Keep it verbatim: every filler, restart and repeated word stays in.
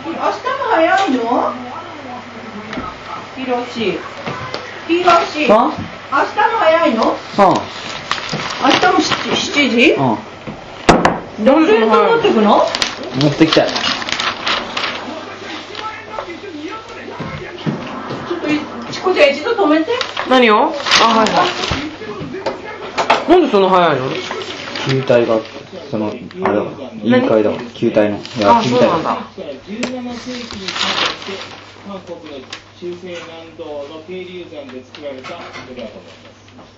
明日も早いの？ひろし。ひろし。明日も早いの？うん。明日もしちじ？うん。どれと持ってくの？ 持ってきたい。 ちょっと、チコちゃん一度止めて。 何を？あ、はいはい。なんでそんな早いの？ 球体があって、その、あれだ、委員会だわ、球体の。いや、あ、そうなんだ。 じゅうななせいきにかけて韓国の中世南道の渓流山で作られたお寺だと思います。